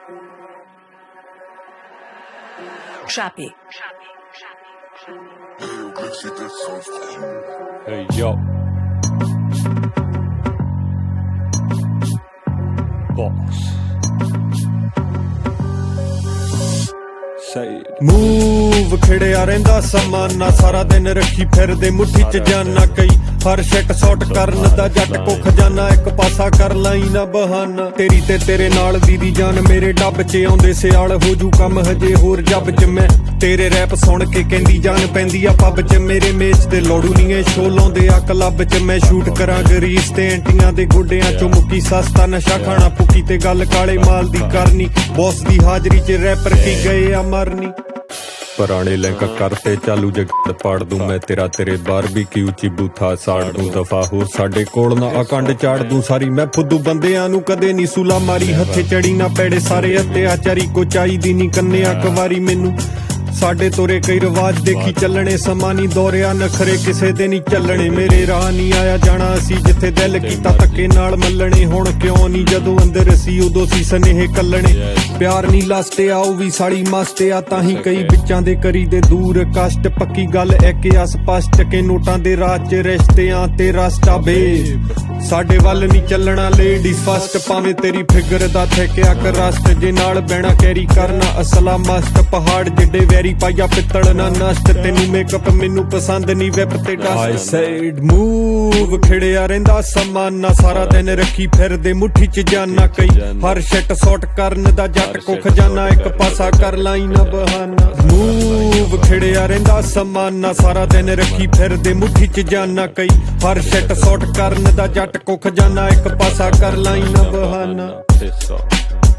Trappy. Hey yo. Boss. ਮੂਵ ਖਿੜਿਆ ਰਹਿੰਦਾ ਸਮਾਂ ਨਾ ਸਾਰਾ ਦਿਨ ਰੱਖੀ ਫਿਰਦੇ ਮੁੱਠੀ ਚ ਜਾਨਾ ਕਈ ਹਰ ਸ਼ਿਟ ਸ਼ਾਟ ਕਰਨ ਦਾ ਜੱਟ ਕੋ ਖਜ਼ਾਨਾ ਇੱਕ ਪਾਸਾ ਕਰ ਲਾਈ ਨਾ ਬਹਾਨਾ ਤੇਰੀ ਤੇ ਤੇਰੇ ਨਾਲ ਦੀ ਜਾਨ ਮੇਰੇ ਡੱਬ ਚ ਆਉਂਦੇ ਸਿਆਲ ਹੋ ਜੂ ਕੰਮ ਹਜੇ ਹੋਰ ਜੱਬ ਚ ਮੈਂ ਤੇਰੇ ਰੈਪ ਸੁਣ ਕੇ ਕਹਿੰਦੀ ਜਾਨ ਪੈਂਦੀ ਆ ਪੱਬ ਚ ਮੇਰੇ ਮੇਚ ਤੇ ਲੋੜੂ ਨੀ ਐ ਸ਼ੋ ਲਾਉਂਦੇ ਆ ਕਲੱਬ ਚ ਮੈਂ ਸ਼ੂਟ ਕਰਾਂ ਗਰੀਸ ਤੇ ਐਂਟੀਆਂ ਦੇ ਗੋਡਿਆਂ ਚੋਂ ਮੁੱਕੀ ਸਸਤਾ ਨਸ਼ਾ ਖਾਣਾ ਪੁੱਕੀ ਤੇ ਗੱਲ ਕਾਲੇ ਮਾਲ ਦੀ ਕਰਨੀ ਬੌਸ ਦੀ ਹਾਜ਼ਰੀ ਚ ਰੈਪਰ ਕੀ ਗਏ ਆ ਮਰਨੀ ਪੁਰਾਣੇ ਲਿੰਕ ਕਰਤੇ ਚਾਲੂ ਜਗੜ ਪਾੜ ਦੂੰ ਮੈਂ ਤੇਰੇ ਬਾਰਬੀਕਿਊ ਚ ਬੂਥਾ ਸਾੜ ਦੂੰ ਦਫਾ ਹੋਰ ਸਾਡੇ ਕੋਲ ਨਾ ਅਕੰਡ ਚਾੜ ਦੂੰ ਸਾਰੀ ਮੈਂ ਫੁੱਦੂ ਬੰਦਿਆਂ ਨੂੰ ਕਦੇ ਨੀ ਸੁਲਾ ਮਾਰੀ ਹੱਥੇ ਚੜੀ ਨਾ ਪੈੜੇ ਸਾਰੇ ਅਤਿਆਚਾਰੀ ਕੋ ਚਾਹੀਦੀ ਨੀ ਕੰਨਿਆ ਕਵਾਰੀ ਮੈਨੂੰ ਸਾਡੇ ਤੋਰੇ ਕਈ ਰਿਵਾਜ ਦੇਖੀ ਚੱਲਣੇ ਸਮਾਂ ਨੀ ਦੌਰਿਆ ਨਖਰੇ ਕਿਸੇ ਦੇ ਨੀ ਚੱਲਣੇ ਮੇਰੇ ਰਾਹ ਨੀ ਆਇਆ ਜਾਣਾ ਅਸੀਂ ਜਿੱਥੇ ਦਿਲ ਕੀਤਾ ਧੱਕੇ ਨਾਲ ਮੱਲਣੇ ਹੁਣ ਕਿਉਂ ਨੀ ਜਦੋਂ ਅੰਦਰ ਸੀ ਉਦੋਂ ਸੀ ਸਨੇਹ ਕੱਲਣੇ ਪਿਆਰ ਨੀ ਲਾਸਟੇ ਆਉ ਵੀ ਸਾਲੀ ਮਸਤੇ ਆ ਤਾਂ ਹੀ ਕਈ ਵਿੱਚਾਂ ਦੇ ਕਰੀ ਦੇ ਦੂਰ ਕਸ਼ਟ ਪੱਕੀ ਗੱਲ ਇੱਕ ਆ ਸਪਸ਼ਟ ਕੇ ਨੋਟਾਂ ਦੇ ਰਾਜ ਚ ਰਿਸ਼ਤਿਆਂ ਤੇ ਰਸਤਾ ਬੇ ਸਾਡੇ ਵੱਲ ਨੀ ਚੱਲਣਾ ਲੇਡੀਜ਼ ਫਸਟ ਭਾਵੇਂ ਤੇਰੀ ਫਿਗਰ ਦਾ ਠੇਕਿਆ ਕਰ ਰਸਤ ਜੇ ਨਾਲ ਬਹਿਣਾ ਕੈਰੀ ਕਰਨਾ ਅਸਲਾ ਮਸਤ ਪਹਾੜ ਜਿੱਡੇ ਵੈਰੀ ਪਾਇਆ ਪਿੱਤਲ ਨਾ ਨਸ਼ਟ ਤੈਨੂੰ ਮੇਕਅਪ ਮੈਨੂੰ ਪਸੰਦ ਨੀ ਵੈਬ ਤੇ ਡਸਟ ਆਈ ਸੈਡ ਮੂਵ ਖਿੜਿਆ ਰਹਿੰਦਾ ਸਮਾਂ ਨਾ ਸਾਰਾ ਦਿਨ ਰੱਖੀ ਫਿਰਦੇ ਮੁੱਠੀ ਚ ਜਾਨਾ ਕਈ ਹਰ ਸ਼ਿਟ ਸ਼ਾਟ ਕਰਨ ਦਾ ਜੱਟ ਕੋ ਖਜ਼ਾਨਾ ਇੱਕ ਪਾਸਾ ਕਰ ਲਾਈ ਨਾ ਬਹਾਨਾ ਮੂਵ ਖਿੜਿਆ ਰਹਿੰਦਾ ਸਮਾਂ ਨਾ ਸਾਰਾ ਦਿਨ ਰੱਖੀ ਫਿਰਦੇ ਮੁੱਠੀ ਚ ਜਾਨਾ ਕਈ ਹਰ ਸ਼ਿਟ ਸ਼ਾਟ ਕਰਨ ਦਾ ਜੱਟ ਕੋ ਖਜ਼ਾਨਾ ਇੱਕ ਪਾਸਾ ਕਰ ਲਾਈ ਨਾ ਬਹਾਨਾ